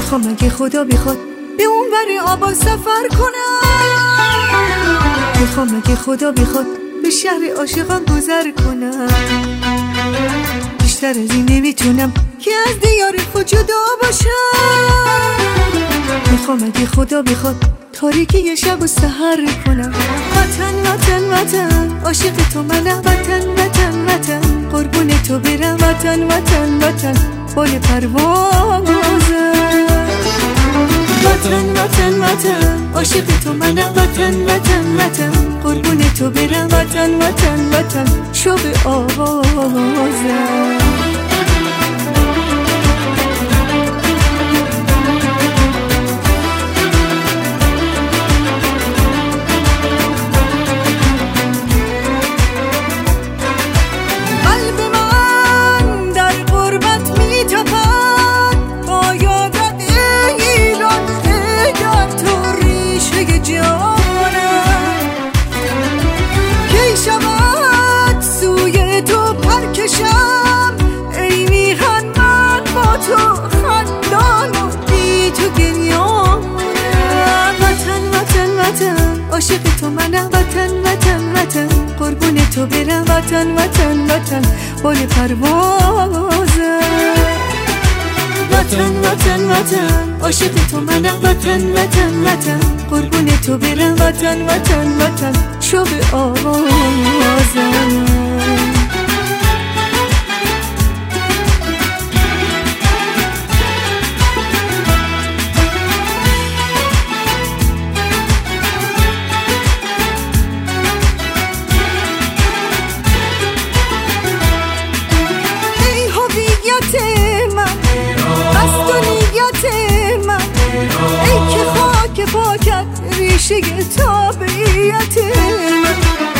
میخوام اگه خدا بخواد به اون ور آبا سفر کنم، میخوام اگه خدا بخواد به شهر عاشقان گذر کنم. بیشتر از این نمیتونم که از دیار خود جدا باشم. میخوام اگه خدا بخواد تاریکی شب و سحر کنم. وطن وطن وطن عاشق تو منم، وطن وطن وطن قربون تو برم، وطن وطن وطن بال پروازم. وطن وطن وطن عاشق تو منم، وطن وطن وطن قربون تو برم، وطن وطن وطن شب آوازم. ای میهن من با تو خندان و بی تو گریان. وطن وطن وطن عاشق تو منم، وطن وطن وطن قربون تو برم، وطن وطن وطن بال پروازم. وطن وطن وطن عاشق تو منم، وطن وطن وطن قربون تو برم، وطن وطن وطن شب آوازم. پاکت ریشه تابعیت من،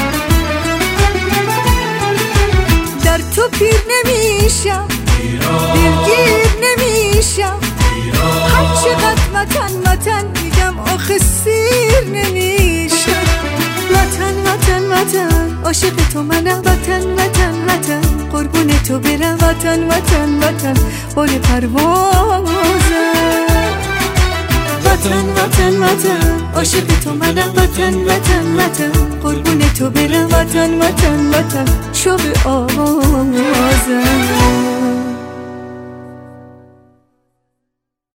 در تو پیر نمیشم، دلگیر نمیشم، هر چقدر وطن وطن میگم آخه سیر نمیشم. وطن وطن وطن عاشق تو منم، وطن وطن وطن قربون تو برم، وطن وطن وطن بال پروازم. وطن وطن وطن عاشق تو منم، وطن وطن وطن قربون تو برم، وطن وطن وطن شب آوازم.